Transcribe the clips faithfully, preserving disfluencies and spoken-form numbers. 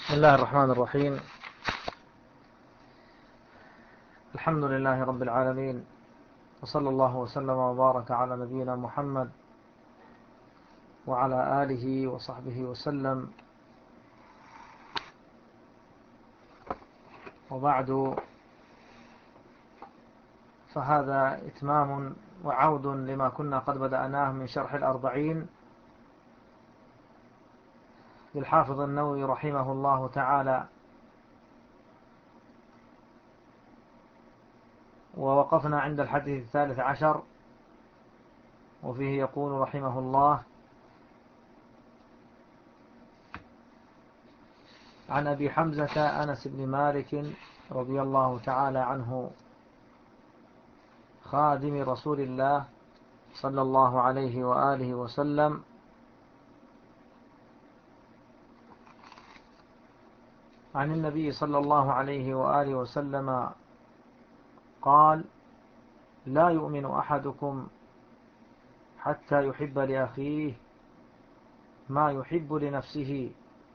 بسم الله الرحمن الرحيم. الحمد لله رب العالمين، وصلى الله وسلم وبارك على نبينا محمد وعلى آله وصحبه وسلم، وبعد، فهذا إتمام وعود لما كنا قد بدأناه من شرح الأربعين للحافظ النووي رحمه الله تعالى. ووقفنا عند الحديث الثالث عشر، وفيه يقول رحمه الله: عن أبي حمزة أنس بن مالك رضي الله تعالى عنه خادم رسول الله صلى الله عليه وآله وسلم عن النبي صلى الله عليه وآله وسلم قال: لا يؤمن أحدكم حتى يحب لأخيه ما يحب لنفسه.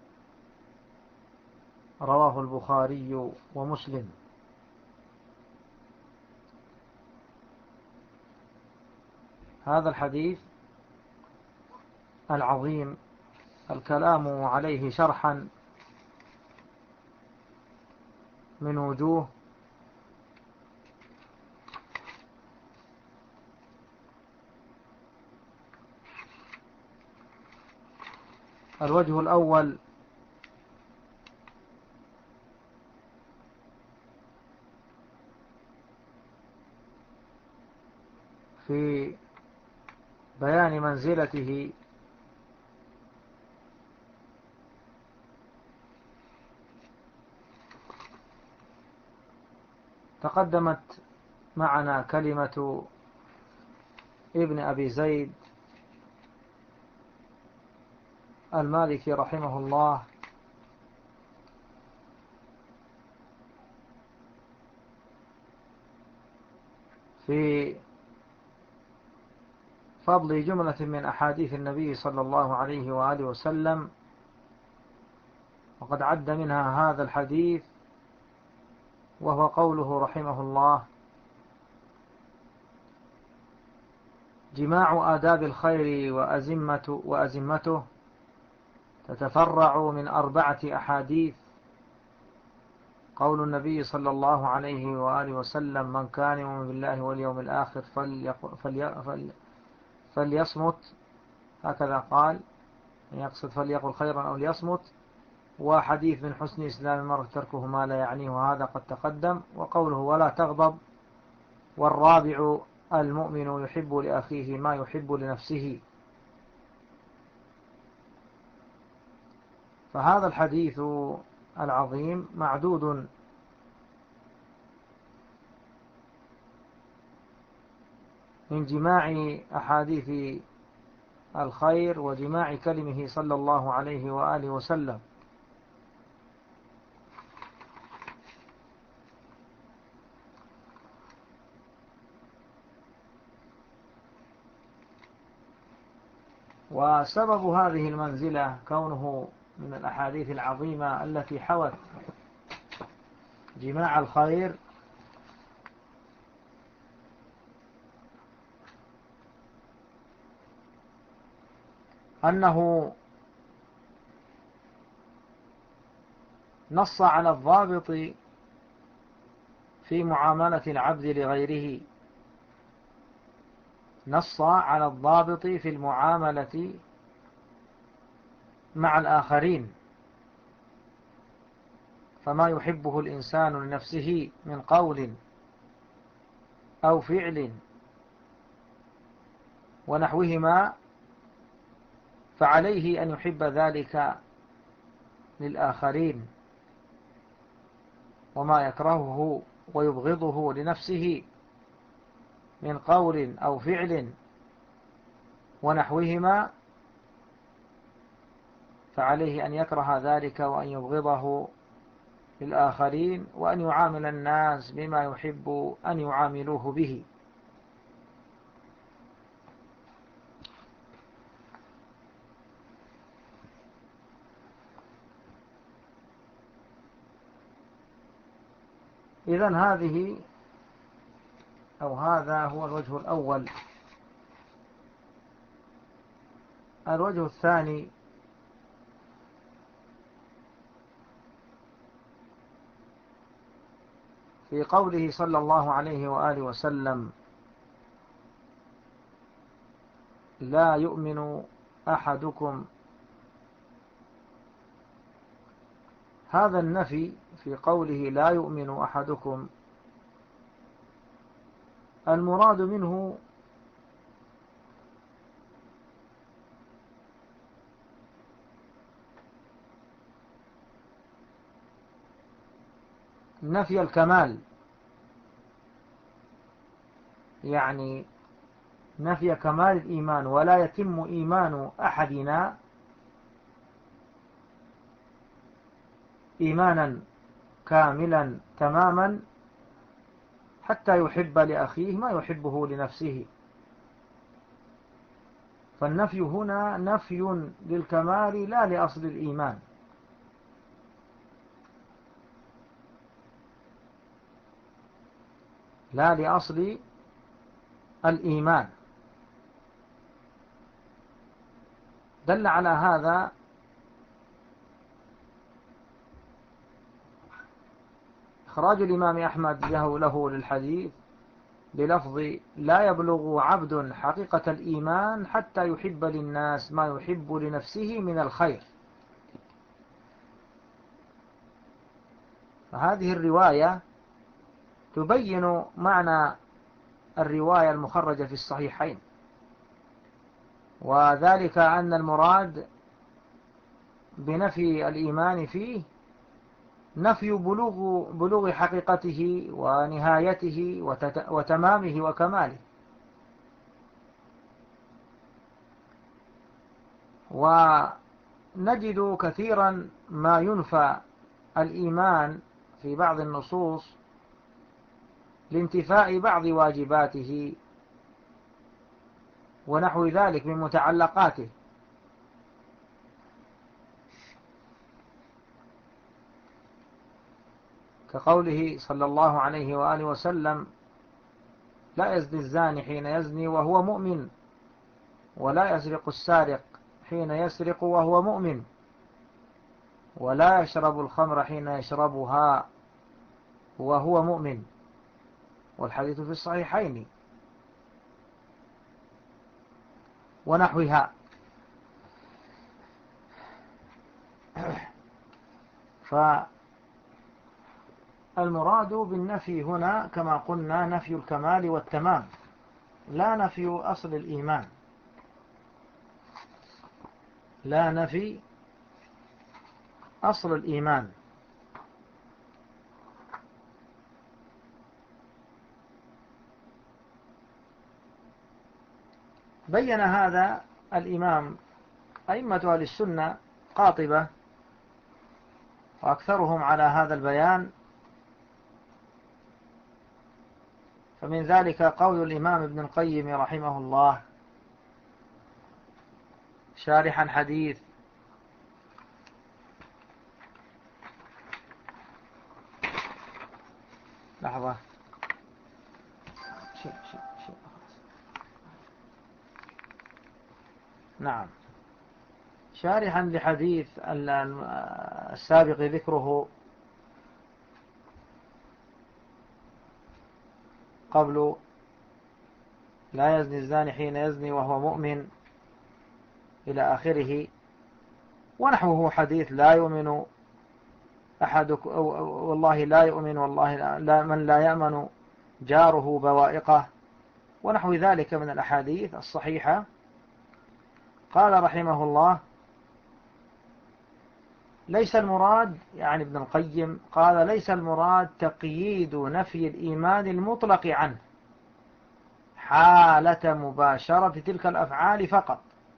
رواه البخاري ومسلم. هذا الحديث العظيم الكلام عليه شرحا من وجوه. الوجه الأول: في بيان منزلته تقدمت معنا كلمة ابن أبي زيد المالكي رحمه الله في فضل جملة من أحاديث النبي صلى الله عليه وآله وسلم، وقد عد منها هذا الحديث، وهو قوله رحمه الله: جماع آداب الخير وأزمة وأزمته تتفرع من أربعة أحاديث. قول النبي صلى الله عليه وآله وسلم: من كان يؤمن بالله واليوم الآخر فلي فليصمت، هكذا قال، يقصد فليقل خيرا أو ليصمت. وحديث: من حسن إسلام المرء تركه ما لا يعنيه، وهذا قد تقدم. وقوله: ولا تغضب. والرابع: المؤمن يحب لأخيه ما يحب لنفسه. فهذا الحديث العظيم معدود من جماع أحاديث الخير وجماع كلمه صلى الله عليه وآله وسلم. وسبب هذه المنزلة كونه من الأحاديث العظيمة التي حوت جماع الخير، أنه نص على الضابط في معاملة العبد لغيره، نص على الضابط في المعاملة مع الآخرين. فما يحبه الإنسان لنفسه من قول أو فعل ونحوهما، فعليه أن يحب ذلك للآخرين، وما يكرهه ويبغضه لنفسه من قول أو فعل ونحوهما، فعليه أن يكره ذلك وأن يبغضه للآخرين، وأن يعامل الناس بما يحب أن يعاملوه به. إذن هذه أو هذا هو الوجه الأول. الوجه الثاني في قوله صلى الله عليه وآله وسلم: لا يؤمن أحدكم. هذا النفي في قوله لا يؤمن أحدكم المراد منه نفي الكمال، يعني نفي كمال الإيمان، ولا يتم إيمان أحدنا إيمانا كاملا تماما حتى يحب لأخيه ما يحبه لنفسه. فالنفي هنا نفي للكمال لا لأصل الإيمان. لا لأصل الإيمان. دل على هذا إخراج الإمام أحمد له, له للحديث بلفظ لا يبلغ عبد حقيقة الإيمان حتى يحب للناس ما يحب لنفسه من الخير. فهذه الرواية تبين معنى الرواية المخرجة في الصحيحين، وذلك أن المراد بنفي الإيمان فيه نفي بلوغ, بلوغ حقيقته ونهايته وتمامه وكماله. ونجد كثيرا ما ينفى الإيمان في بعض النصوص لانتفاء بعض واجباته ونحو ذلك من متعلقاته، كقوله صلى الله عليه وآله وسلم: لا يزني الزاني حين يزني وهو مؤمن، ولا يسرق السارق حين يسرق وهو مؤمن، ولا يشرب الخمر حين يشربها وهو مؤمن. والحديث في الصحيحين ونحوها. فالمراد بالنفي هنا كما قلنا نفي الكمال والتمام، لا نفي أصل الإيمان، لا نفي أصل الإيمان. بين هذا الإمام أئمة أهل السنة قاطبة، وأكثرهم على هذا البيان. فمن ذلك قول الإمام ابن القيم رحمه الله شارحا حديث لحظة شيء شيء شيء نعم شارحا لحديث السابق ذكره قبل: لا يزني الزاني حين يزني وهو مؤمن إلى آخره، ونحوه حديث لا يؤمن أحدكم والله لا يؤمن والله لا من لا يأمن جاره بوائقه، ونحو ذلك من الأحاديث الصحيحة. قال رحمه الله: ليس المراد، يعني ابن القيم قال: ليس المراد تقييد نفي الإيمان المطلق عنه حالة مباشرة تلك الأفعال فقط،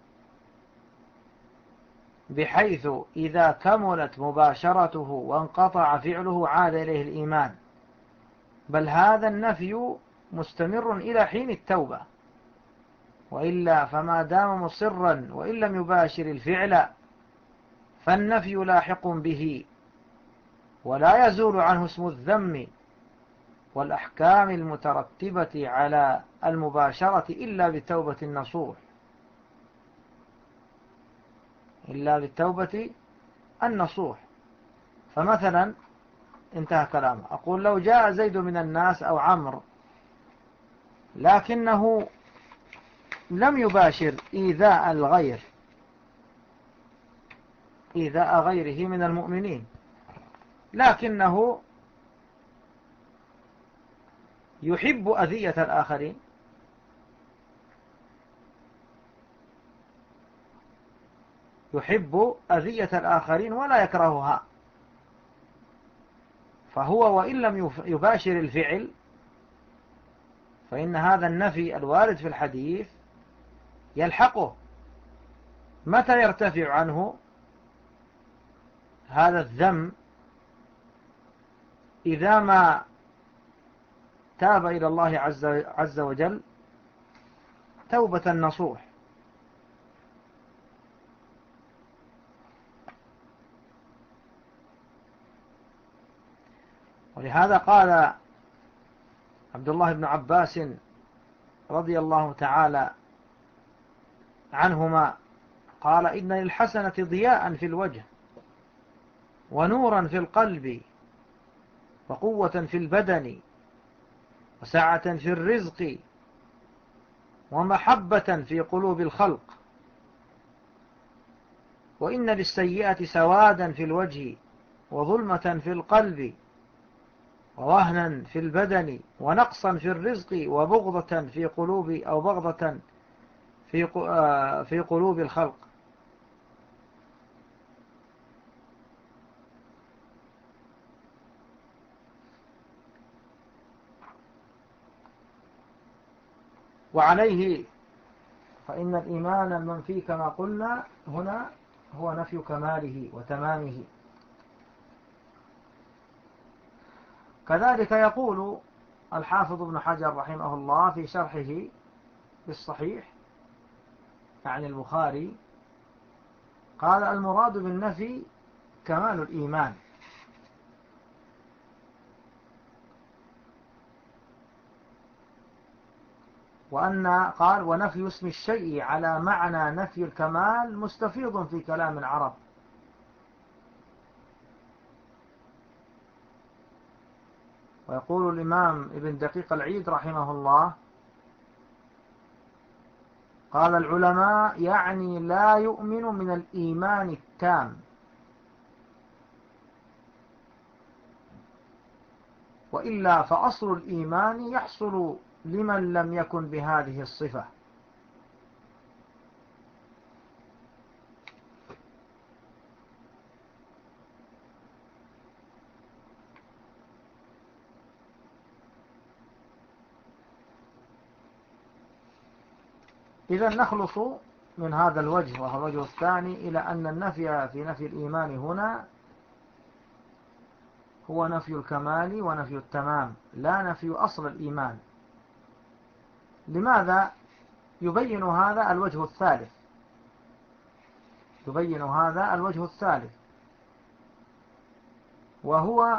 بحيث إذا كملت مباشرته وانقطع فعله عاد إليه الإيمان، بل هذا النفي مستمر إلى حين التوبة، وإلا فما دام مصرا وإن لم يباشر الفعل فالنفي لاحق به، ولا يزول عنه اسم الذم والأحكام المترتبة على المباشرة إلا بالتوبة النصوح، إلا بالتوبة النصوح. فمثلا انتهى كلامه، أقول لو جاء زيد من الناس أو عمرو لكنه لم يباشر إيذاء الغير، إيذاء غيره من المؤمنين، لكنه يحب أذية الآخرين، يحب أذية الآخرين ولا يكرهها، فهو وإن لم يباشر الفعل فإن هذا النفي الوارد في الحديث يلحقه. متى يرتفع عنه هذا الذم؟ إذا ما تاب إلى الله عز عز وجل توبة نصوح. ولهذا قال عبد الله بن عباس رضي الله تعالى عنهما، قال إن للحسنة ضياء في الوجه ونورا في القلب وقوة في البدن وسعة في الرزق ومحبة في قلوب الخلق، وإن للسيئة سوادا في الوجه وظلمة في القلب ووهنا في البدن ونقصا في الرزق وبغضة في قلوب أو بغضة في في قلوب الخلق. وعليه فإن الإيمان المنفي كما قلنا هنا هو نفي كماله وتمامه. كذلك يقول الحافظ ابن حجر رحمه الله في شرحه بالصحيح عن البخاري، قال المراد بالنفي كمال الإيمان، وأن قال ونفي اسم الشيء على معنى نفي الكمال مستفيض في كلام العرب. ويقول الإمام ابن دقيق العيد رحمه الله، قال العلماء يعني لا يؤمن من الإيمان التام، وإلا فأصل الإيمان يحصل لمن لم يكن بهذه الصفة. إذا نخلص من هذا الوجه وهو الوجه الثاني إلى أن النفي في نفي الإيمان هنا هو نفي الكمال ونفي التمام، لا نفي أصل الإيمان. لماذا؟ يبين هذا الوجه الثالث، يبين هذا الوجه الثالث وهو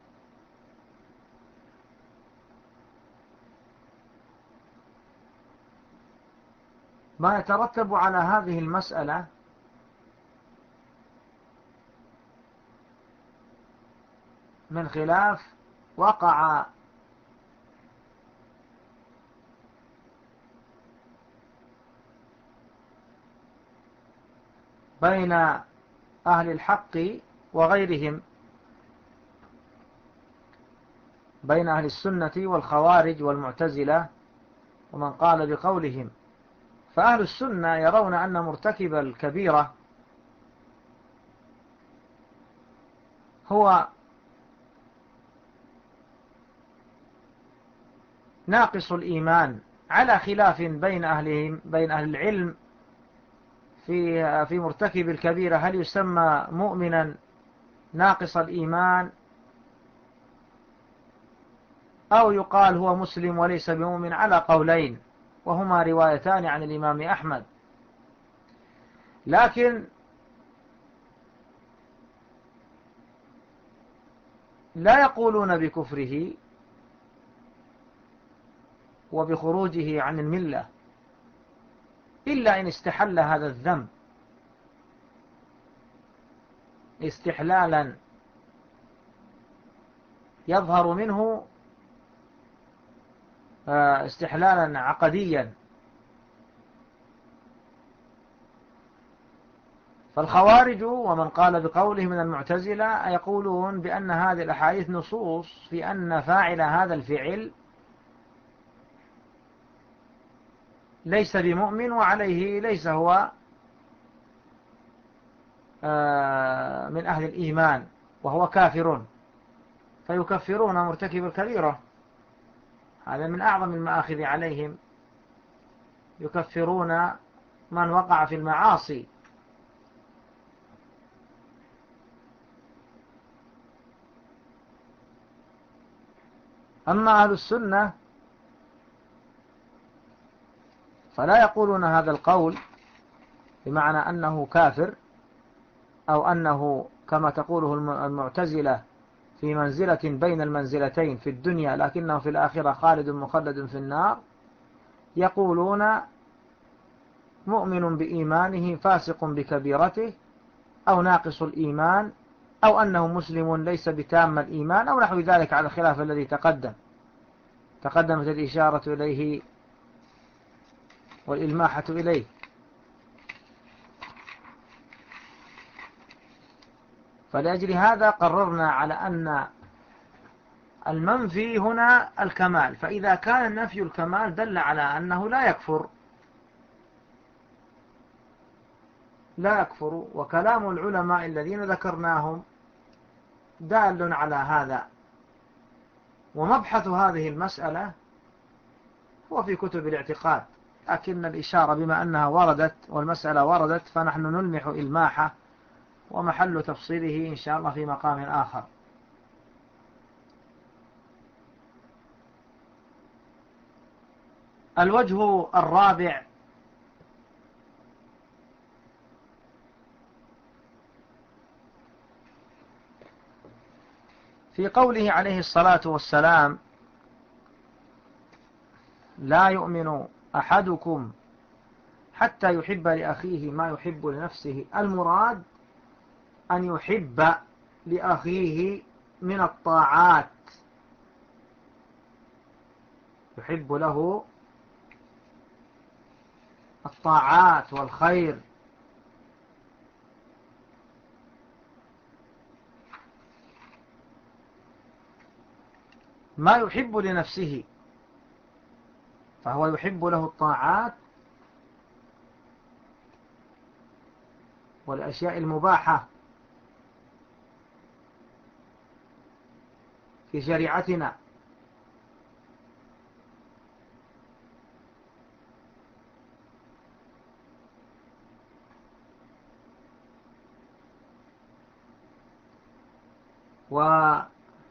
ما يترتب على هذه المسألة من خلاف وقع بين أهل الحق وغيرهم، بين أهل السنة والخوارج والمعتزلة ومن قال بقولهم. فأهل السنة يرون أن مرتكب الكبيرة هو ناقص الإيمان، على خلاف بين أهلهم بين أهل العلم في في مرتكب الكبيرة، هل يسمى مؤمنا ناقص الإيمان أو يقال هو مسلم وليس بمؤمن، على قولين وهما روايتان عن الإمام أحمد. لكن لا يقولون بكفره وبخروجه عن الملة، إلا إن استحل هذا الذنب استحلالا يظهر منه استحلالا عقديا. فالخوارج ومن قال بقوله من المعتزلة يقولون بأن هذه الأحاديث نصوص في أن فاعل هذا الفعل ليس بمؤمن وعليه ليس هو من أهل الإيمان وهو كافر، فيكفرون مرتكب الكبيرة. هذا من أعظم المآخذ عليهم، يكفرون من وقع في المعاصي. أما أهل السنة فلا يقولون هذا القول بمعنى أنه كافر، أو أنه كما تقوله المعتزلة في منزلة بين المنزلتين في الدنيا لكنه في الآخرة خالد مخلد في النار. يقولون مؤمن بإيمانه فاسق بكبيرته، أو ناقص الإيمان، أو أنه مسلم ليس بتام الإيمان، أو نحو ذلك على الخلاف الذي تقدم تقدمت الإشارة إليه والإلماحة إليه. فلأجل هذا قررنا على أن المنفي هنا الكمال، فإذا كان نفي الكمال دل على أنه لا يكفر لا يكفر وكلام العلماء الذين ذكرناهم دال على هذا. ومبحث هذه المسألة هو في كتب الاعتقاد، لكن الإشارة بما أنها وردت والمسألة وردت فنحن نلمح إلماحه، ومحل تفصيله إن شاء الله في مقام آخر. الوجه الرابع في قوله عليه الصلاة والسلام: لا يؤمن أحدكم حتى يحب لأخيه ما يحب لنفسه. المراد أن يحب لأخيه من الطاعات، يحب له الطاعات والخير، ما يحب لنفسه، فهو يحب له الطاعات والأشياء المباحة في شريعتنا. وهذا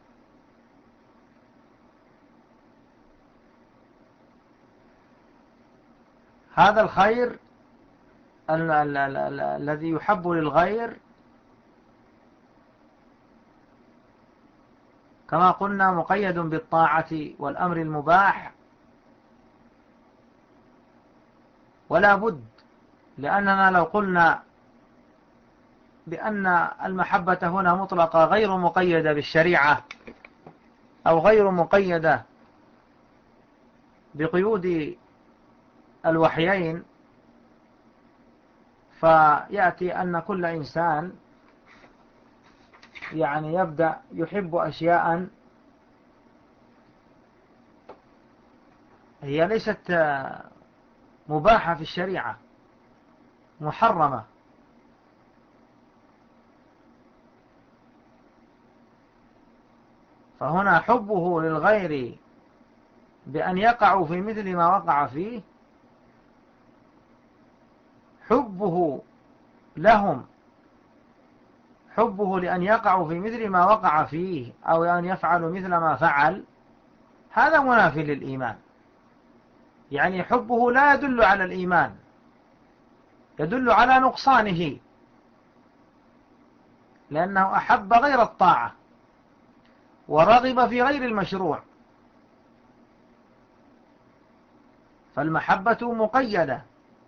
الخير ال ال ال ال الذي يحب للغير كما قلنا مقيد بالطاعة والأمر المباح، ولا بد، لأننا لو قلنا بأن المحبة هنا مطلقة غير مقيدة بالشريعة أو غير مقيدة بقيود الوحيين، فيأتي أن كل إنسان يعني يبدأ يحب أشياء هي ليست مباحة في الشريعة، محرمة. فهنا حبه للغير بأن يقعوا في مثل ما وقع فيه، حبه لهم، حبه لأن يقعوا في مثل ما وقع فيه أو أن يفعلوا مثل ما فعل، هذا منافي للإيمان. يعني حبه لا يدل على الإيمان، يدل على نقصانه، لأنه أحب غير الطاعة ورغب في غير المشروع. فالمحبة مقيدة.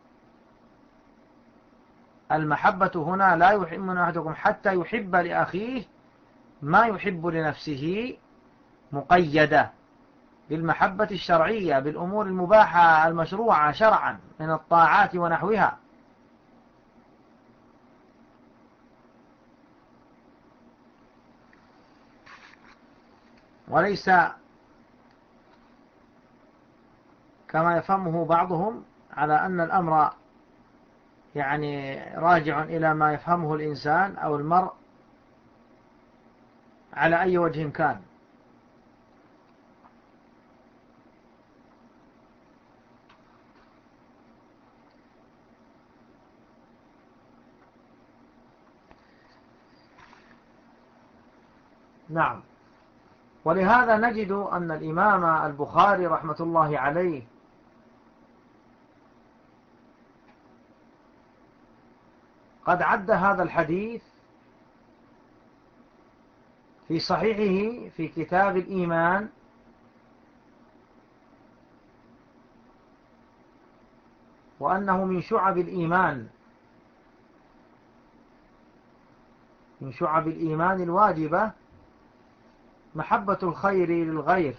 المحبة هنا لا يحب أحدكم حتى يحب لأخيه ما يحب لنفسه، مقيدة بالمحبة الشرعية، بالأمور المباحة المشروعة شرعا من الطاعات ونحوها. وليس كما يفهمه بعضهم على أن الأمر يعني راجع إلى ما يفهمه الإنسان أو المرء على أي وجه كان. نعم. ولهذا نجد أن الإمام البخاري رحمة الله عليه قد عد هذا الحديث في صحيحه في كتاب الإيمان وأنه من شعب الإيمان، من شعب الإيمان الواجبة محبة الخير للغير،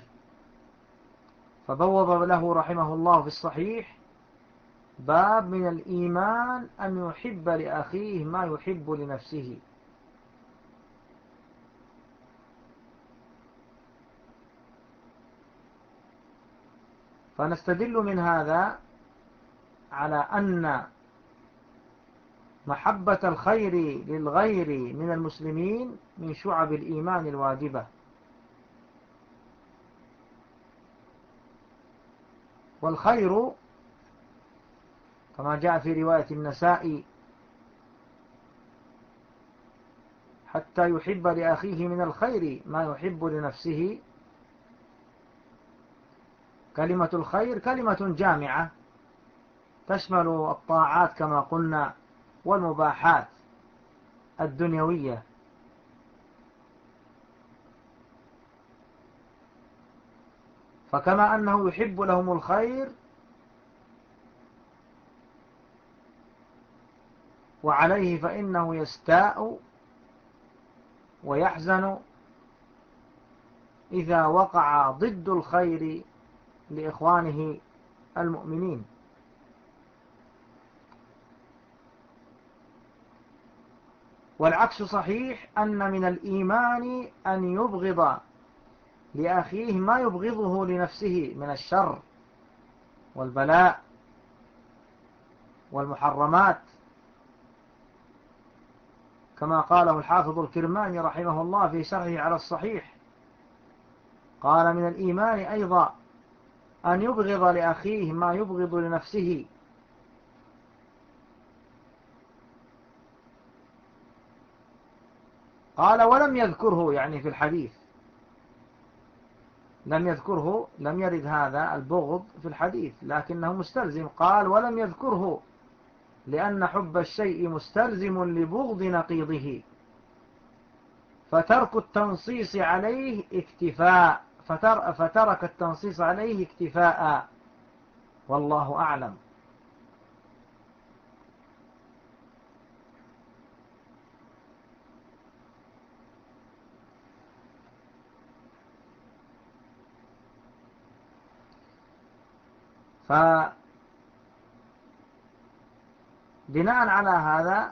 فبوب له رحمه الله في الصحيح باب من الإيمان أن يحب لأخيه ما يحب لنفسه. فنستدل من هذا على أن محبة الخير للغير من المسلمين من شعب الإيمان الواجبة. والخير كما جاء في رواية النسائي حتى يحب لأخيه من الخير ما يحب لنفسه. كلمة الخير كلمة جامعة تشمل الطاعات كما قلنا والمباحات الدنيوية. فكما أنه يحب لهم الخير وعليه فإنه يستاء ويحزن إذا وقع ضد الخير لإخوانه المؤمنين. والعكس صحيح، أن من الإيمان أن يبغض لأخيه ما يبغضه لنفسه من الشر والبلاء والمحرمات، كما قاله الحافظ الكرماني رحمه الله في شرحه على الصحيح، قال من الإيمان أيضا أن يبغض لأخيه ما يبغض لنفسه. قال ولم يذكره، يعني في الحديث لم يذكره، لم يرد هذا البغض في الحديث لكنه مستلزم. قال ولم يذكره لأن حب الشيء مستلزم لبغض نقيضه، فترك التنصيص عليه اكتفاء فتر فترك التنصيص عليه اكتفاء، والله أعلم. فبناء على هذا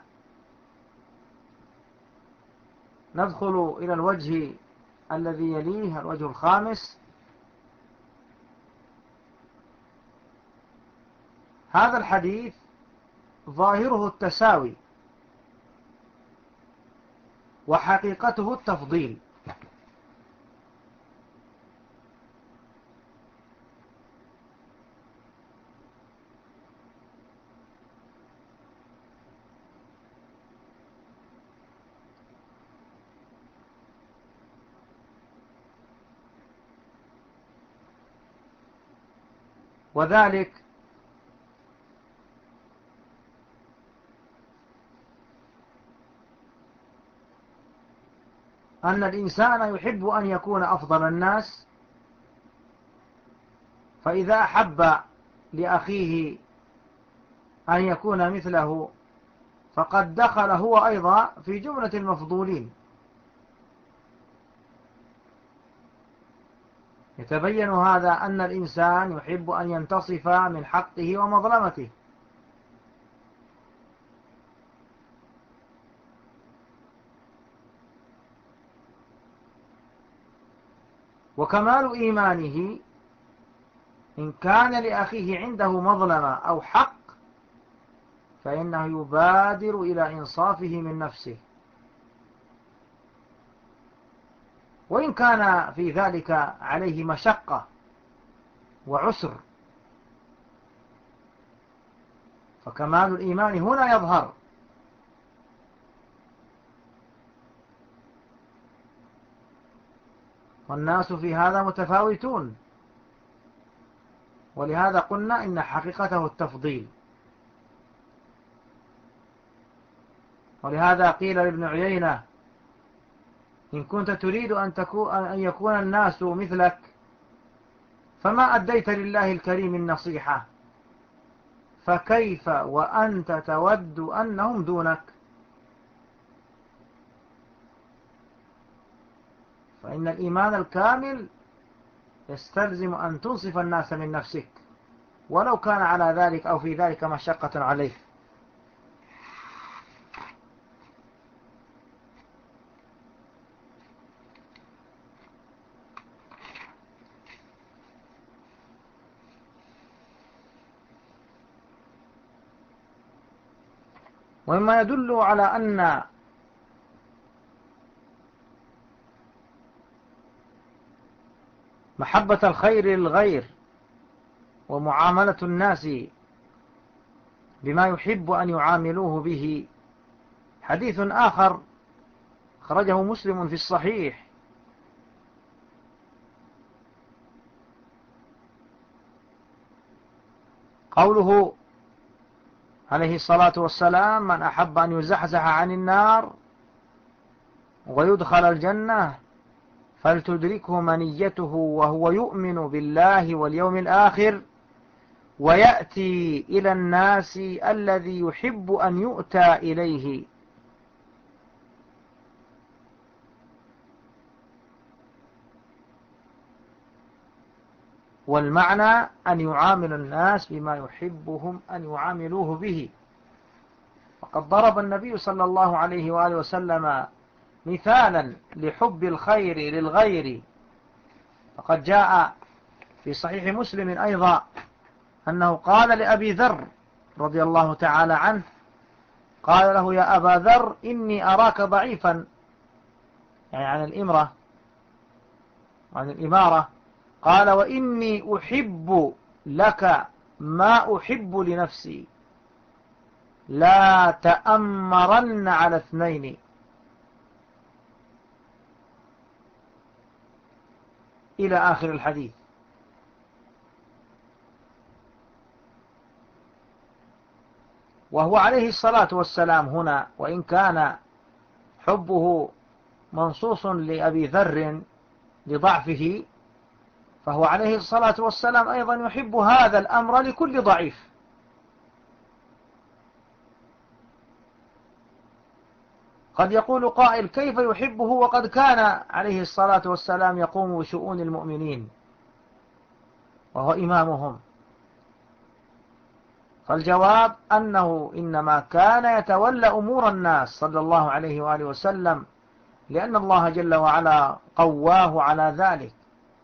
ندخل إلى الوجه الذي يليه، الوجه الخامس. هذا الحديث ظاهره التساوي وحقيقته التفضيل. وذلك أن الإنسان يحب أن يكون أفضل الناس، فإذا أحب لأخيه أن يكون مثله فقد دخل هو أيضا في جملة المفضولين. يتبين هذا أن الإنسان يحب أن ينتصف من حقه ومظلمته. وكمال إيمانه إن كان لأخيه عنده مظلمة أو حق فإنه يبادر إلى إنصافه من نفسه، وإن كان في ذلك عليه مشقة وعسر. فكمال الإيمان هنا يظهر. والناس في هذا متفاوتون، ولهذا قلنا إن حقيقته التفضيل. ولهذا قيل لابن عيينة: إن كنت تريد أن, تكون أن يكون الناس مثلك فما أديت لله الكريم النصيحة، فكيف وأنت تود أنهم دونك؟ فإن الإيمان الكامل يستلزم أن تنصف الناس من نفسك ولو كان على ذلك أو في ذلك مشقة عليك. ومما يدل على أن محبة الخير للغير ومعاملة الناس بما يحب أن يعاملوه به حديث آخر خرجه مسلم في الصحيح، قوله عليه الصلاة والسلام: من أحب أن يزحزح عن النار ويدخل الجنة فلتدركه منيته وهو يؤمن بالله واليوم الآخر ويأتي إلى الناس الذي يحب أن يؤتى إليه. والمعنى أن يعامل الناس بما يحبهم أن يعاملوه به. وقد ضرب النبي صلى الله عليه وآله وسلم مثالا لحب الخير للغير، فقد جاء في صحيح مسلم أيضا أنه قال لأبي ذر رضي الله تعالى عنه، قال له: يا أبا ذر إني أراك ضعيفا، يعني عن الإمرة عن الإمارة، قال: وإني أحب لك ما أحب لنفسي، لا تأمرن على اثنين. إلى آخر الحديث. وهو عليه الصلاة والسلام هنا وإن كان حبه منصوص لأبي ذر لضعفه، فهو عليه الصلاة والسلام أيضا يحب هذا الأمر لكل ضعيف. قد يقول قائل: كيف يحبه وقد كان عليه الصلاة والسلام يقوم بشؤون المؤمنين وهو إمامهم؟ فالجواب أنه إنما كان يتولى أمور الناس صلى الله عليه وآله وسلم لأن الله جل وعلا قواه على ذلك،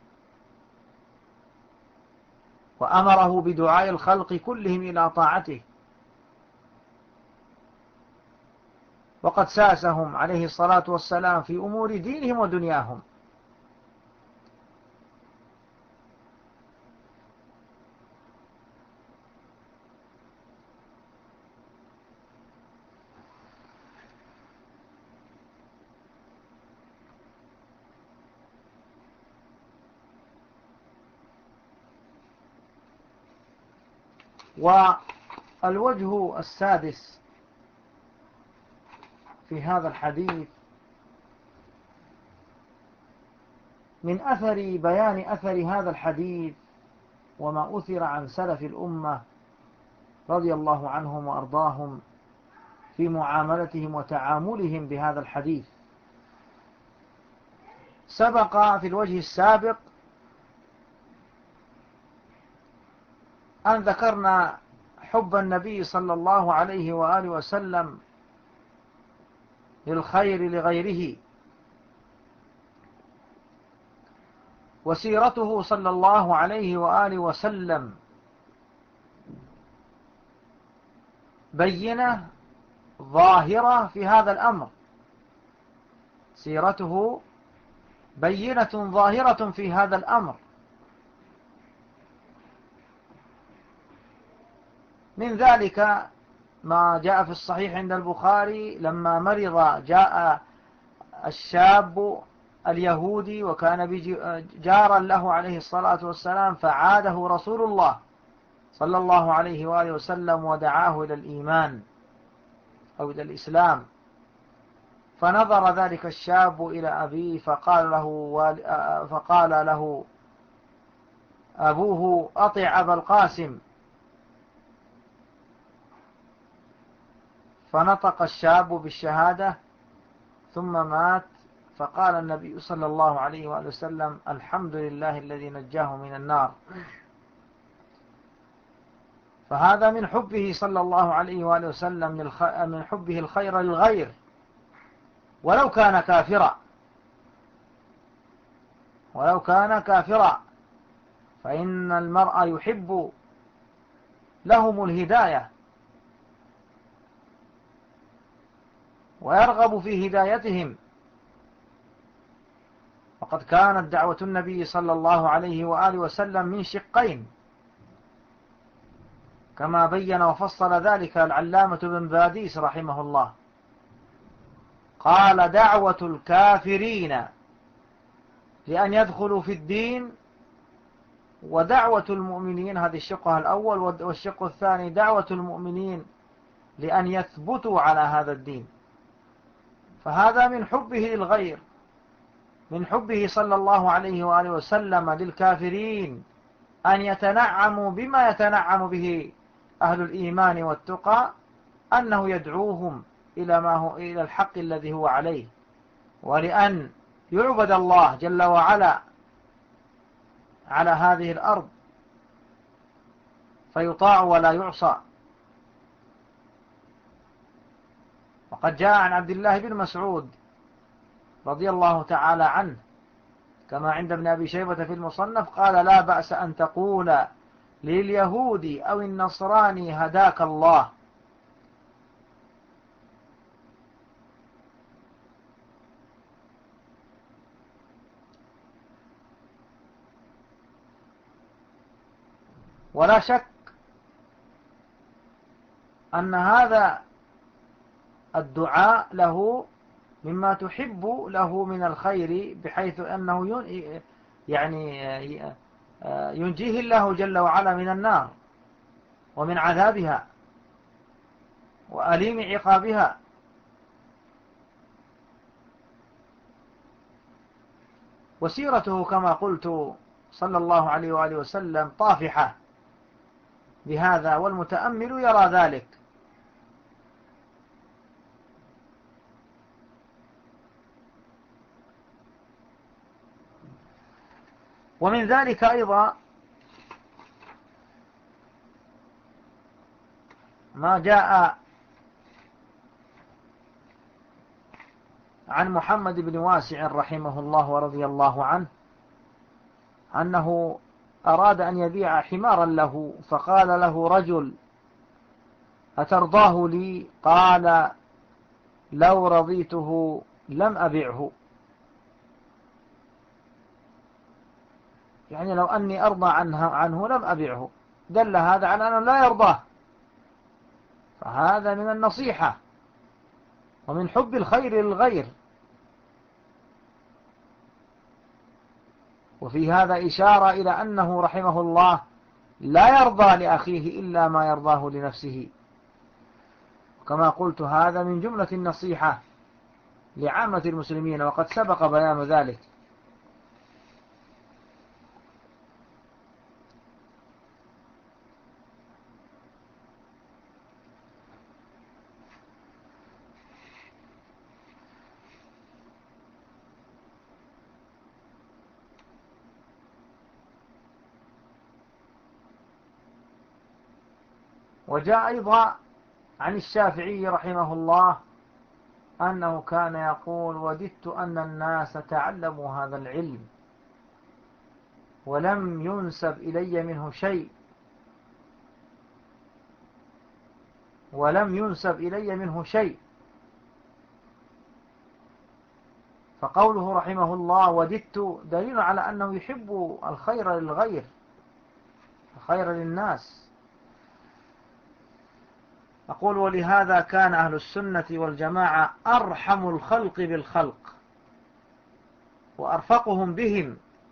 وأمره بدعاء الخلق كلهم إلى طاعته، وقد ساسهم عليه الصلاة والسلام في أمور دينهم ودنياهم. والوجه السادس في هذا الحديث من أثر بيان أثر هذا الحديث وما أثر عن سلف الأمة رضي الله عنهم وأرضاهم في معاملتهم وتعاملهم بهذا الحديث. سبق في الوجه السابق أن ذكرنا حب النبي صلى الله عليه وآله وسلم للخير لغيره، وسيرته صلى الله عليه وآله وسلم بينة ظاهرة في هذا الأمر، سيرته بينة ظاهرة في هذا الأمر. من ذلك ما جاء في الصحيح عند البخاري لما مرض جاء الشاب اليهودي وكان جارا له عليه الصلاة والسلام، فعاده رسول الله صلى الله عليه وآله وسلم ودعاه إلى الإيمان أو إلى الإسلام. فنظر ذلك الشاب إلى أبيه فقال له, فقال له أبوه: أطع أبا القاسم. فنطق الشاب بالشهادة ثم مات. فقال النبي صلى الله عليه وآله وسلم: الحمد لله الذي نجاه من النار. فهذا من حبه صلى الله عليه وآله وسلم من حبه الخير للغير ولو كان كافرا، ولو كان كافرا فإن المرء يحب لهم الهداية ويرغب في هدايتهم. وقد كانت دعوة النبي صلى الله عليه وآله وسلم من شقين، كما بين وفصل ذلك العلامة بن باديس رحمه الله. قال: دعوة الكافرين لأن يدخلوا في الدين، ودعوة المؤمنين، هذه الشقها الأول، والشق الثاني دعوة المؤمنين لأن يثبتوا على هذا الدين. فهذا من حبه للغير، من حبه صلى الله عليه وآله وسلم للكافرين أن يتنعموا بما يتنعم به أهل الإيمان والتقى، أنه يدعوهم إلى ما هو إلى الحق الذي هو عليه، ولأن يعبد الله جل وعلا على هذه الأرض فيطاع ولا يعصى. وقد جاء عن عبد الله بن مسعود رضي الله تعالى عنه كما عند ابن أبي شيبة في المصنف قال: لا بأس أن تقول لليهود أو النصراني هداك الله. ولا شك أن هذا الدعاء له مما تحب له من الخير، بحيث أنه يعني ينجيه الله جل وعلا من النار ومن عذابها وأليم عقابها. وسيرته كما قلت صلى الله عليه وآله وسلم طافحة بهذا، والمتأمل يرى ذلك. ومن ذلك أيضا ما جاء عن محمد بن واسع رحمه الله ورضي الله عنه أنه أراد أن يبيع حمارا له، فقال له رجل: أترضاه لي؟ قال: لو رضيته لم أبعه. يعني لو أني أرضى عنه, عنه لم أبعه. دل هذا على أنه لا يرضاه. فهذا من النصيحة ومن حب الخير للغير. وفي هذا إشارة إلى أنه رحمه الله لا يرضى لأخيه إلا ما يرضاه لنفسه. كما قلت هذا من جملة النصيحة لعامة المسلمين، وقد سبق بيان ذلك. وجاء أيضا عن الشافعي رحمه الله أنه كان يقول: وددت أن الناس تعلموا هذا العلم ولم ينسب إلي منه شيء ولم ينسب إلي منه شيء فقوله رحمه الله وددت دليل على أنه يحب الخير للغير، الخير للناس. أقول: ولهذا كان أهل السنة والجماعة أرحم الخلق بالخلق وأرفقهم بهم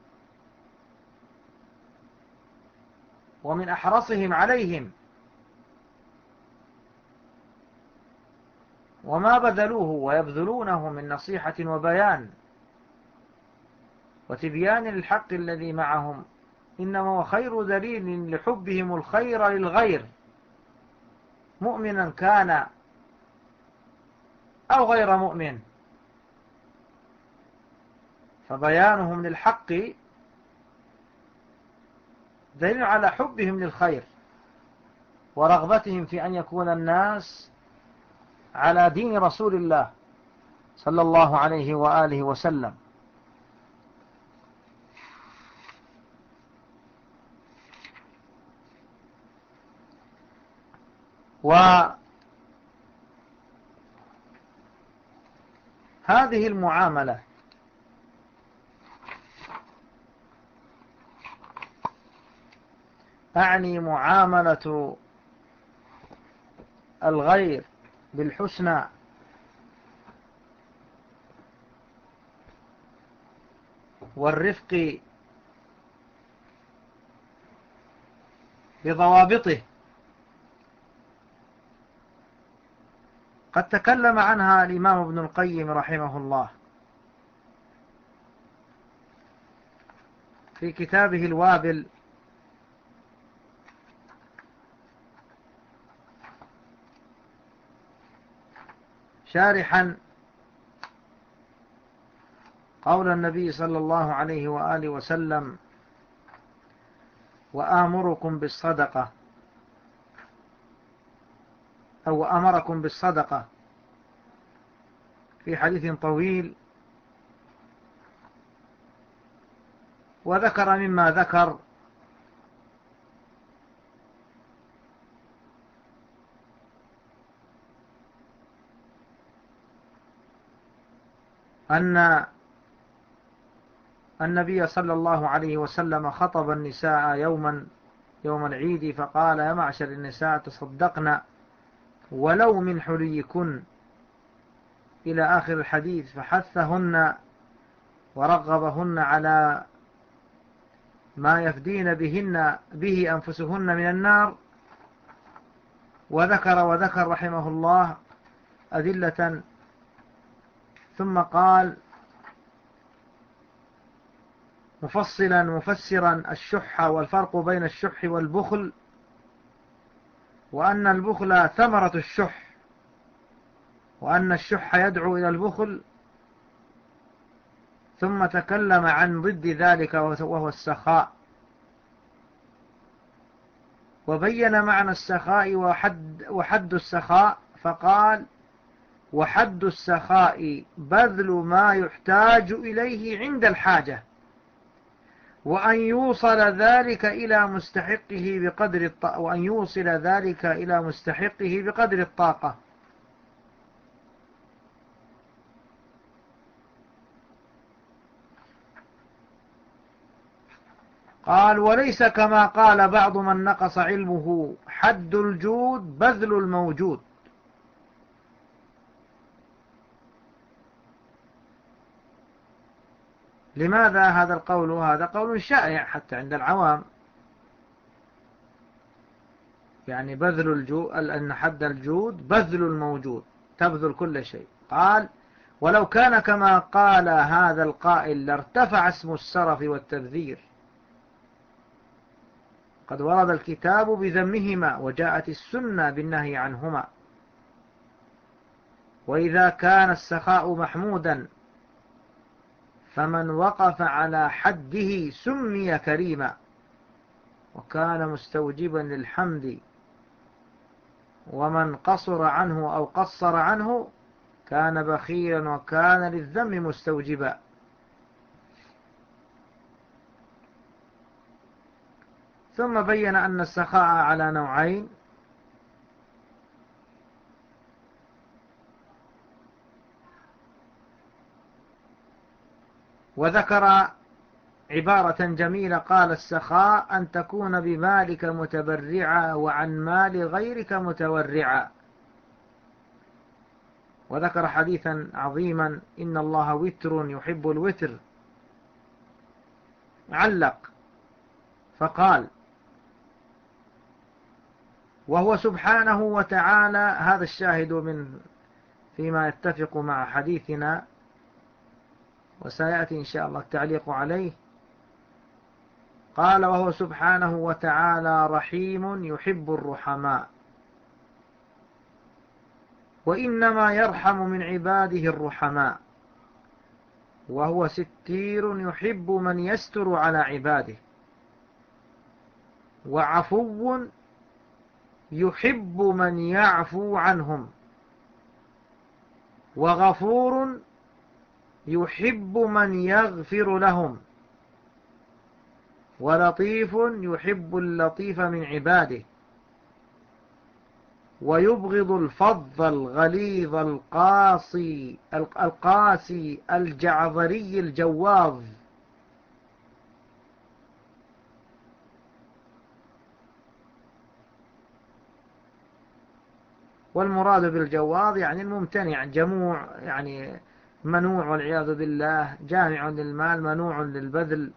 ومن أحرصهم عليهم، وما بذلوه ويبذلونه من نصيحة وبيان وتبيان للحق الذي معهم إنما هو خير دليل لحبهم الخير للغير، مؤمنا كان أو غير مؤمن. فبيانهم للحق دليل على حبهم للخير ورغبتهم في أن يكون الناس على دين رسول الله صلى الله عليه وآله وسلم. وهذه المعاملة أعني معاملة الغير بالحسنى والرفق بضوابطه، قد تكلم عنها الإمام ابن القيم رحمه الله في كتابه الوابل شارحا قول النبي صلى الله عليه وآله وسلم: وآمركم بالصدقة، أو أمركم بالصدقة، في حديث طويل، وذكر مما ذكر أن النبي صلى الله عليه وسلم خطب النساء يوما يوم العيد فقال: يا معشر النساء تصدقن ولو من حليكن، إلى آخر الحديث، فحثهن ورغبهن على ما يفدين بهن به أنفسهن من النار، وذكر وذكر رحمه الله أدلة، ثم قال مفصلا مفسرا الشح والفرق بين الشح والبخل، وأن البخل ثمرة الشح، وأن الشح يدعو إلى البخل، ثم تكلم عن ضد ذلك وهو السخاء، وبين معنى السخاء وحد, وحد السخاء، فقال: وحد السخاء بذل ما يحتاج إليه عند الحاجة، وأن يوصل ذلك إلى مستحقه بقدر الطاقة وأن يوصل ذلك إلى مستحقه بقدر الطاقة. قال: وليس كما قال بعض من نقص علمه حد الجود بذل الموجود. لماذا هذا القول؟ هذا قول شائع حتى عند العوام، يعني بذل الجود، أن حد الجود بذل الموجود، تبذل كل شيء. قال: ولو كان كما قال هذا القائل لارتفع اسم السرف والتبذير، قد ورد الكتاب بذمهما وجاءت السنة بالنهي عنهما. وإذا كان السخاء محمودا فمن وقف على حده سمي كريما، وكان مستوجبا للحمد ومن قصر عنه أو قصر عنه كان بخيلا وكان للذم مستوجبا. ثم بين أن السخاء على نوعين: وذكر عبارة جميلة قال: السخاء أن تكون بمالك متبرعا وعن مال غيرك متورعا. وذكر حديثا عظيما: إن الله وتر يحب الوتر. علق فقال: وهو سبحانه وتعالى، هذا الشاهد من فيما يتفق مع حديثنا، وسيأتي إن شاء الله التعليق عليه. قال: وهو سبحانه وتعالى رحيم يحب الرحماء، وإنما يرحم من عباده الرحماء، وهو ستير يحب من يستر على عباده، وعفو يحب من يعفو عنهم، وغفور يحب من يغفر لهم، ولطيف يحب اللطيف من عباده، ويبغض الفظ الغليظ القاسي القاسي الجعظري الجواظ. والمراد بالجواظ يعني الممتنع، جموع يعني منوع والعياذ بالله، جامع للمال منوع للبذل.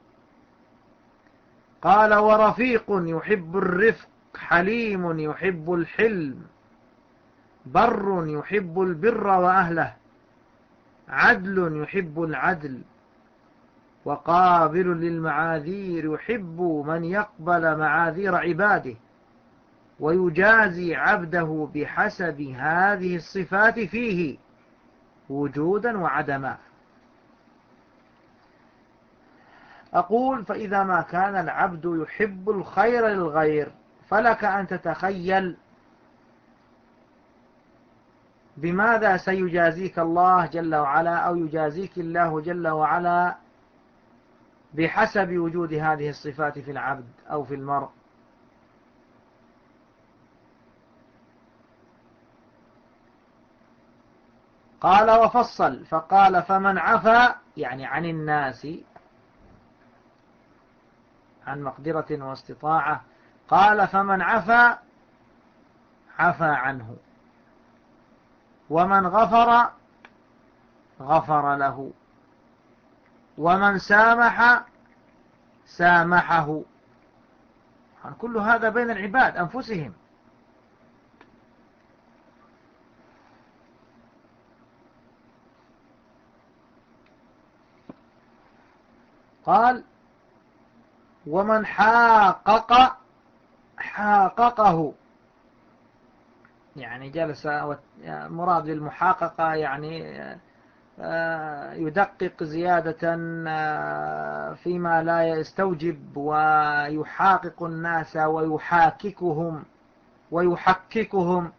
قال: ورفيق يحب الرفق، حليم يحب الحلم، بر يحب البر وأهله، عدل يحب العدل، وقابل للمعاذير يحب من يقبل معاذير عباده، ويجازي عبده بحسب هذه الصفات فيه وجودا وعدما. أقول: فإذا ما كان العبد يحب الخير للغير، فلك أن تتخيل بماذا سيجازيك الله جل وعلا، أو يجازيك الله جل وعلا بحسب وجود هذه الصفات في العبد أو في المرء. قال: وفصل فقال: فمن عفا، يعني عن الناس، عن مقدرة واستطاعة، قال: فمن عفا عفا عنه، ومن غفر غفر له، ومن سامح سامحه. كل هذا بين العباد أنفسهم. قال: ومن حاقق حاققه، يعني جلس، مراد بالمحاققة يعني يدقق زيادة فيما لا يستوجب، ويحاقق الناس ويحاككهم ويحككهم.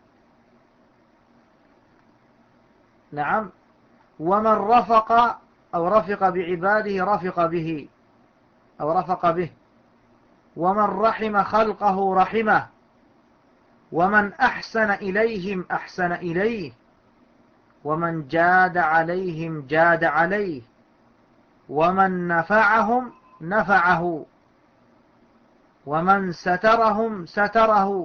نعم. ومن رفق أو رفق بعباده رفق به أو رفق به، ومن رحم خلقه رحمه، ومن أحسن إليهم أحسن إليه، ومن جاد عليهم جاد عليه، ومن نفعهم نفعه، ومن سترهم ستره،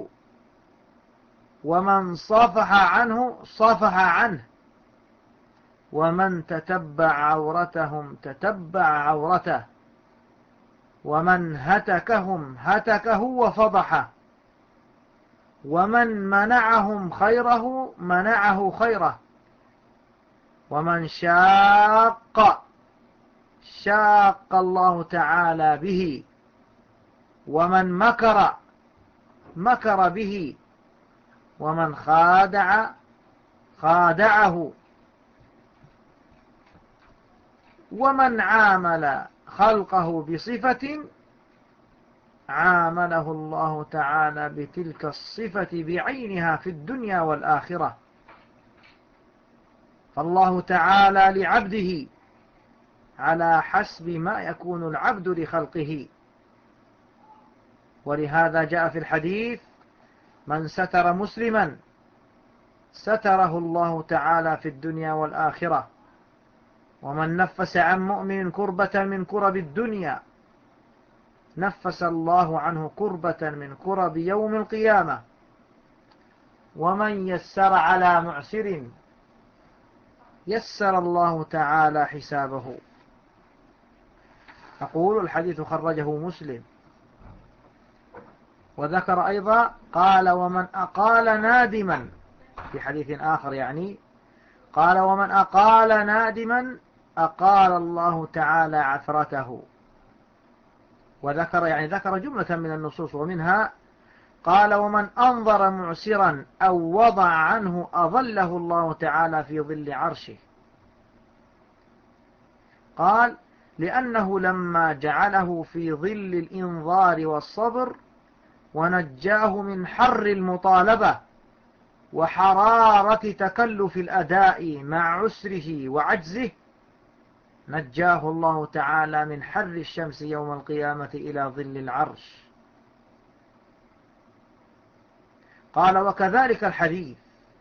ومن صفح عنه صفح عنه، ومن تتبع عورتهم تتبع عورته، ومن هتكهم هتكه وفضحه، ومن منعهم خيره منعه خيره، ومن شاق شاق الله تعالى به، ومن مكر مكر به، ومن خادع خادعه، ومن عامل خلقه بصفة عامله الله تعالى بتلك الصفة بعينها في الدنيا والآخرة. فالله تعالى لعبده على حسب ما يكون العبد لخلقه. ولهذا جاء في الحديث: من ستر مسلما ستره الله تعالى في الدنيا والآخرة، ومن نفس عن مؤمن كربة من كرب الدنيا نفس الله عنه كربة من كرب يوم القيامة، ومن يسر على معسر يسر الله تعالى حسابه. أقول الحديث خرجه مسلم. وذكر أيضا قال: ومن أقال نادما، في حديث آخر يعني قال: ومن أقال نادما أقال الله تعالى عثرته. وذكر يعني ذكر جملة من النصوص، ومنها قال: ومن أنظر معسرا أو وضع عنه أظله الله تعالى في ظل عرشه. قال: لأنه لما جعله في ظل الإنظار والصبر ونجاه من حر المطالبة وحرارة تكلف الأداء مع عسره وعجزه، نجاه الله تعالى من حر الشمس يوم القيامة إلى ظل العرش. قال: وكذلك الحديث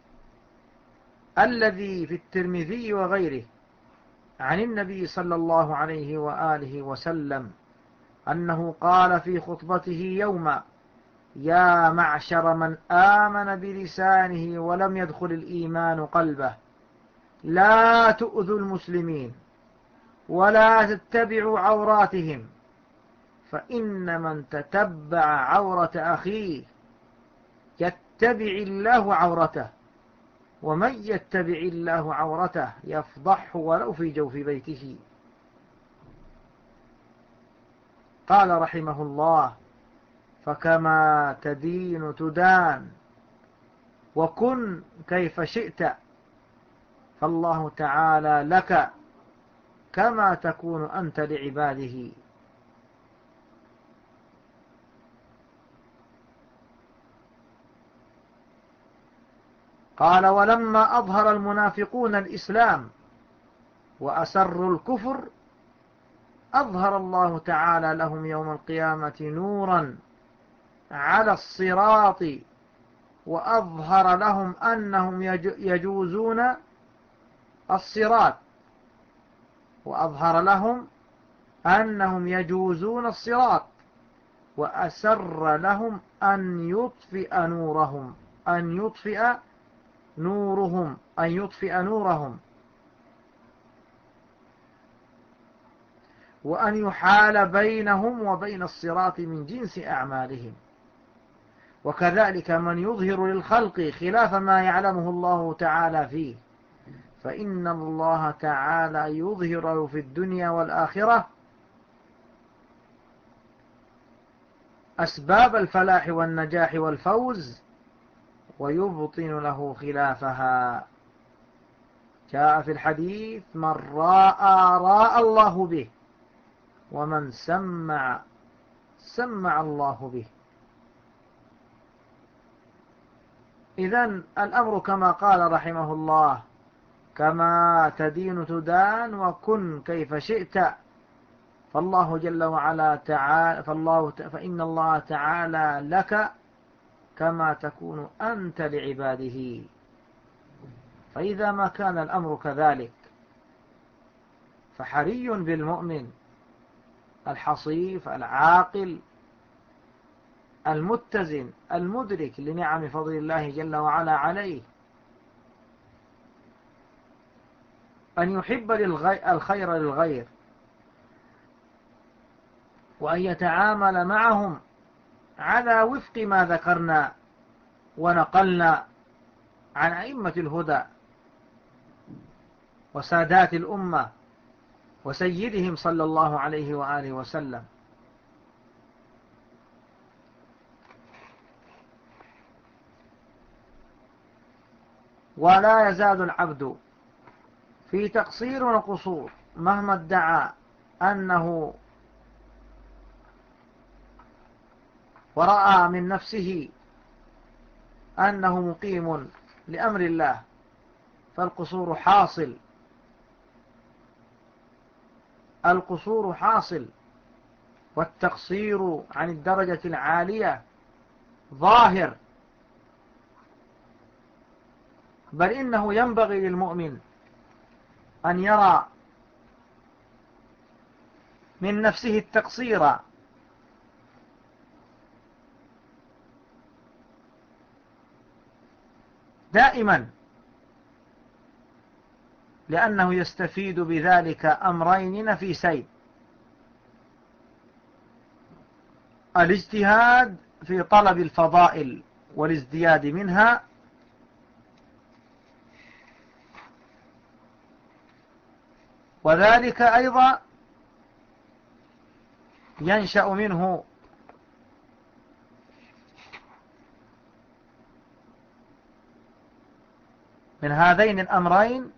الذي في الترمذي وغيره عن النبي صلى الله عليه وآله وسلم أنه قال في خطبته يوما: يا معشر من آمن بلسانه ولم يدخل الإيمان قلبه، لا تؤذوا المسلمين ولا تتبعوا عوراتهم، فإن من تتبع عورة أخيه يتبع الله عورته، ومن يتبع الله عورته يفضحه ولو في جوف بيته. قال رحمه الله: فكما تدين تدان، وكن كيف شئت، فالله تعالى لك كما تكون أنت لعباده. قال: ولما أظهر المنافقون الإسلام وأسروا الكفر أظهر الله تعالى لهم يوم القيامة نورا على الصراط، وأظهر لهم أنهم يجوزون الصراط وأظهر لهم أنهم يجوزون الصراط وأسر لهم أن يطفئ نورهم أن يطفئ نورهم أن يطفئ نورهم وأن يحال بينهم وبين الصراط من جنس أعمالهم. وكذلك من يظهر للخلق خلاف ما يعلمه الله تعالى فيه، فإن الله تعالى يظهر في الدنيا والآخرة أسباب الفلاح والنجاح والفوز، ويبطن له خلافها. جاء في الحديث: من راى راى الله به، ومن سمع سمع الله به. إذن الأمر كما قال رحمه الله: كما تدين تدان، وكن كيف شئت، فالله جل وعلا تعالى فالله فإن الله تعالى لك كما تكون أنت لعباده. فإذا ما كان الأمر كذلك فحري بالمؤمن الحصيف العاقل المتزن المدرك لنعم فضل الله جل وعلا عليه أن يحب الخير للغير، وأن يتعامل معهم على وفق ما ذكرنا ونقلنا عن أئمة الهدى وسادات الأمة وسيدهم صلى الله عليه وآله وسلم. ولا يزال العبد في تقصير وقصور مهما ادعى أنه ورأى من نفسه أنه مقيم لأمر الله فالقصور حاصل، القصور حاصل والتقصير عن الدرجة العالية ظاهر. بل إنه ينبغي للمؤمن أن يرى من نفسه التقصير دائما، لأنه يستفيد بذلك أمرين نفيسين: الاجتهاد في طلب الفضائل والازدياد منها، وذلك أيضا ينشأ منه من هذين الأمرين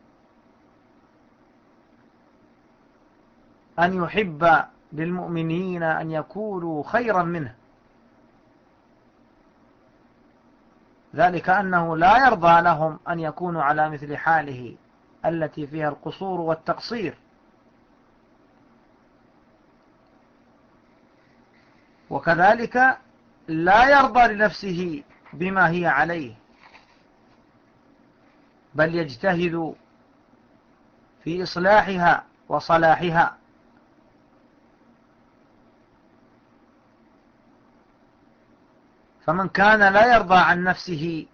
أن يحب للمؤمنين أن يكونوا خيرا منه، ذلك أنه لا يرضى لهم أن يكونوا على مثل حاله التي فيها القصور والتقصير، وكذلك لا يرضى لنفسه بما هي عليه، بل يجتهد في إصلاحها وصلاحها. فمن كان لا يرضى عن نفسه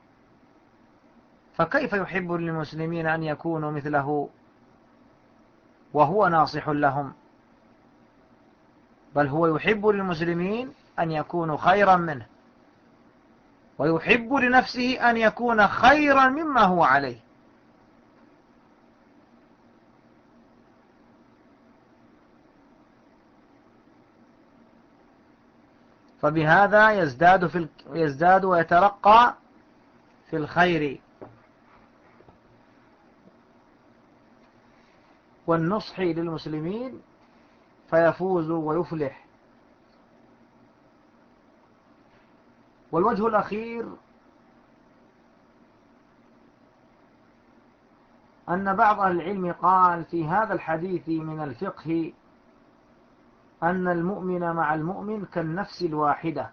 فكيف يحب للمسلمين أن يكونوا مثله وهو ناصح لهم؟ بل هو يحب للمسلمين أن يكونوا خيرا منه، ويحب لنفسه أن يكون خيرا مما هو عليه. فبهذا يزداد, في يزداد ويترقى في الخير والنصح للمسلمين فيفوز ويفلح. والوجه الأخير أن بعض أهل العلم قال في هذا الحديث من الفقه أن المؤمن مع المؤمن كالنفس الواحدة،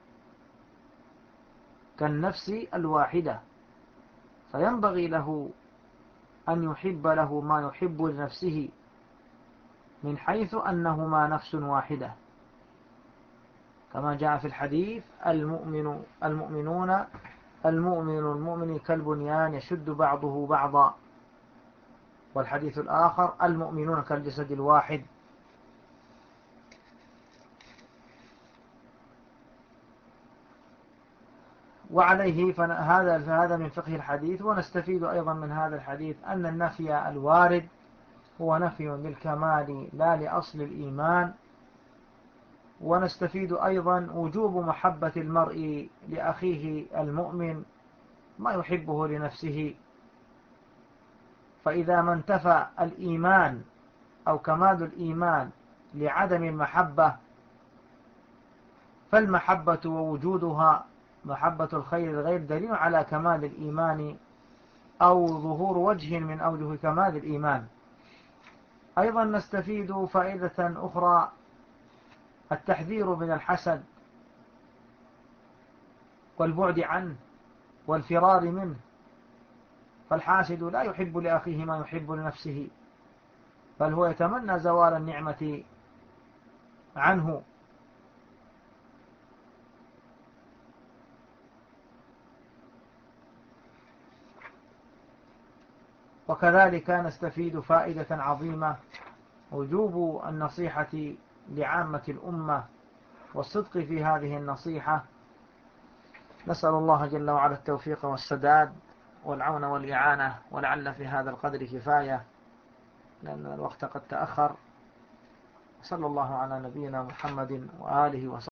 كالنفس الواحدة، فينبغي له أن يحب له ما يحب لنفسه من حيث أنهما نفس واحدة، كما جاء في الحديث: المؤمن المؤمنون المؤمن المؤمن كالبنيان يشد بعضه بعضا. والحديث الآخر: المؤمنون كالجسد الواحد. وعليه فهذا هذا من فقه الحديث. ونستفيد أيضا من هذا الحديث أن النفي الوارد هو نفي للكمال لا لأصل الإيمان. ونستفيد أيضا وجوب محبة المرء لأخيه المؤمن ما يحبه لنفسه، فإذا ما انتفى الإيمان أو كمال الإيمان لعدم المحبة فالمحبة ووجودها محبة الخير الغير دليل على كمال الإيمان أو ظهور وجه من أوجه كمال الإيمان. أيضا نستفيد فائدة أخرى: التحذير من الحسد والبعد عنه والفرار منه، فالحاسد لا يحب لأخيه ما يحب لنفسه، بل هو يتمنى زوال النعمة عنه. وكذلك نستفيد فائدة عظيمة: وجوب النصيحة لعامة الأمة والصدق في هذه النصيحة. نسأل الله جل وعلا التوفيق والسداد والعون والإعانة، ولعل في هذا القدر كفاية لأن الوقت قد تأخر. صلى الله على نبينا محمد وآله وصحبه.